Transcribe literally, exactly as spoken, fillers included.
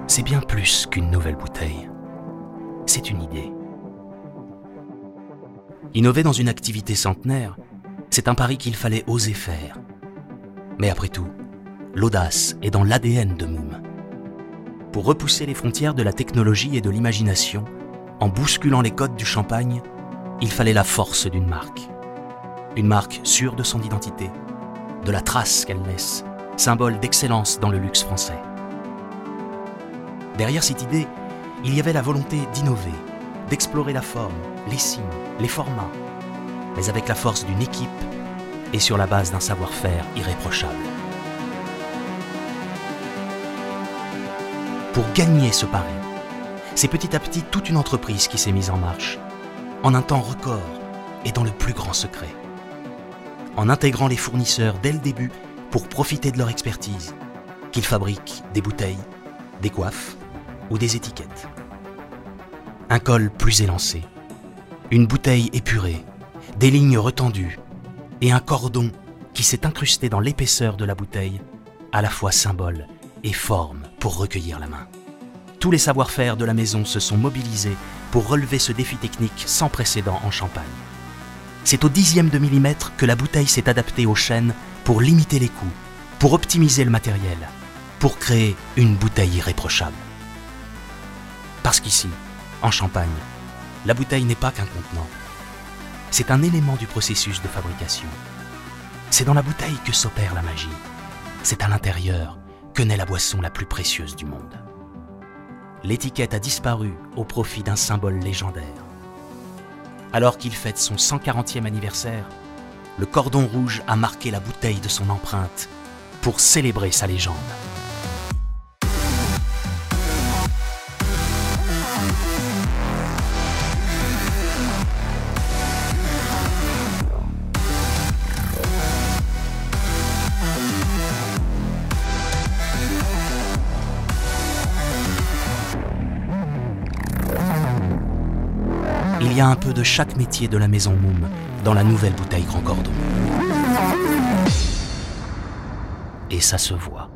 c'est bien plus qu'une nouvelle bouteille. C'est une idée. Innover dans une activité centenaire, c'est un pari qu'il fallait oser faire. Mais après tout, l'audace est dans l'A D N de Moom. Pour repousser les frontières de la technologie et de l'imagination, en bousculant les codes du champagne, il fallait la force d'une marque. Une marque sûre de son identité, de la trace qu'elle laisse, symbole d'excellence dans le luxe français. Derrière cette idée, il y avait la volonté d'innover, d'explorer la forme, les signes, les formats, mais avec la force d'une équipe et sur la base d'un savoir-faire irréprochable. Pour gagner ce pari, c'est petit à petit toute une entreprise qui s'est mise en marche, en un temps record et dans le plus grand secret. En intégrant les fournisseurs dès le début pour profiter de leur expertise, qu'ils fabriquent des bouteilles, des coiffes ou des étiquettes. Un col plus élancé, une bouteille épurée, des lignes retendues et un cordon qui s'est incrusté dans l'épaisseur de la bouteille, à la fois symbole et forme pour recueillir la main. Tous les savoir-faire de la maison se sont mobilisés pour relever ce défi technique sans précédent en Champagne. C'est au dixième de millimètre que la bouteille s'est adaptée aux chaînes pour limiter les coûts, pour optimiser le matériel, pour créer une bouteille irréprochable. Parce qu'ici, en Champagne, la bouteille n'est pas qu'un contenant. C'est un élément du processus de fabrication. C'est dans la bouteille que s'opère la magie. C'est à l'intérieur que naît la boisson la plus précieuse du monde. L'étiquette a disparu au profit d'un symbole légendaire. Alors qu'il fête son cent quarantième anniversaire, le cordon rouge a marqué la bouteille de son empreinte pour célébrer sa légende. Il y a un peu de chaque métier de la maison Moom dans la nouvelle bouteille Grand Cordon. Et ça se voit.